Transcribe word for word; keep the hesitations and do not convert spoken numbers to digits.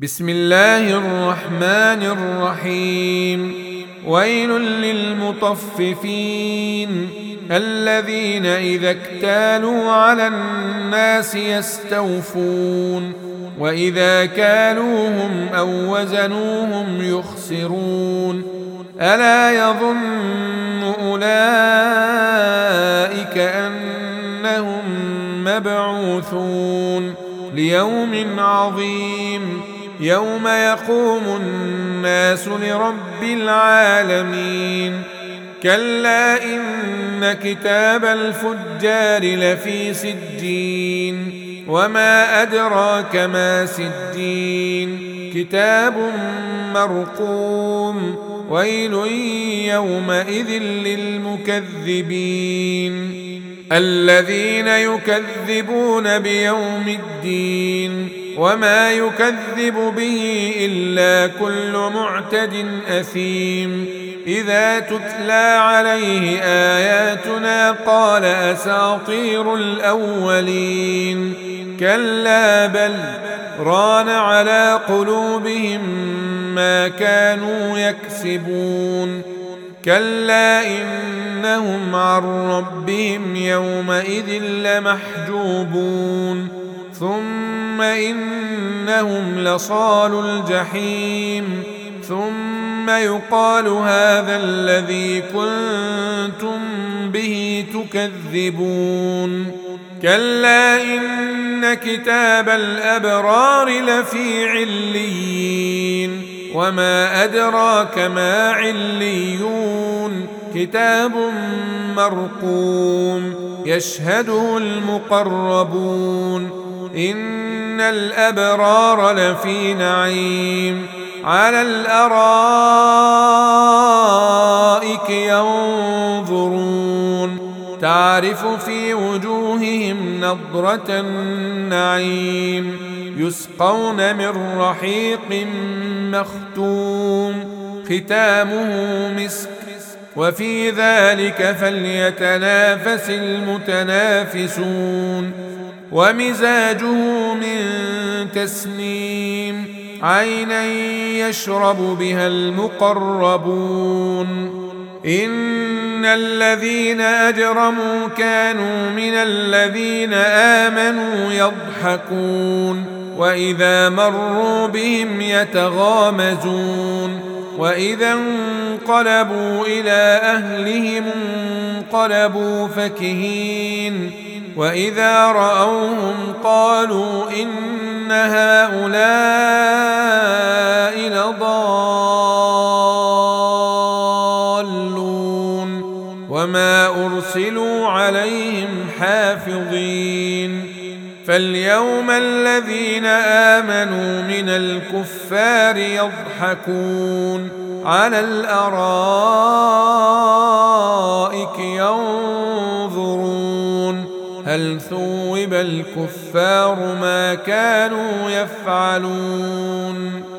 بسم الله الرحمن الرحيم. ويل للمطففين الذين إذا اكتالوا على الناس يستوفون وإذا كالوهم أو وزنوهم يخسرون. ألا يظن أولئك أنهم مبعوثون ليوم عظيم يوم يقوم الناس لرب العالمين. كلا إن كتاب الفجار لفي سجين وما أدراك ما سجين كتاب مرقوم. ويل يومئذ للمكذبين الذين يكذبون بيوم الدين وما يكذب به إلا كل معتد أثيم. إذا تتلى عليه آياتنا قال أساطير الأولين. كلا بل ران على قلوبهم ما كانوا يكسبون. كلا إنهم عن ربهم يومئذ لمحجوبون ثم إنهم لصالوا الجحيم ثم يقال هذا الذي كنتم به تكذبون. كلا إن كتاب الأبرار لفي عليين وما أدراك ما عليون كتاب مرقوم يشهده المقربون. إن الأبرار لفي نعيم على الأرائك ينظرون تعرف في وجوههم نضرة النعيم يسقون من رحيق مختوم ختامه مسك وفي ذلك فليتنافس المتنافسون. ومزاجه من تسنيم عينا يشرب بها المقربون. إن الذين أجرموا كانوا من الذين آمنوا يضحكون وإذا مروا بهم يتغامزون وإذا انقلبوا إلى أهلهم انقلبوا فكهين وإذا رأوهم قالوا إن هؤلاء لضالون وما أرسلوا عليهم حافظين. فاليوم الذين آمنوا من الكفار يضحكون على الأرائك ينظرون هل ثوب الكفار ما كانوا يفعلون.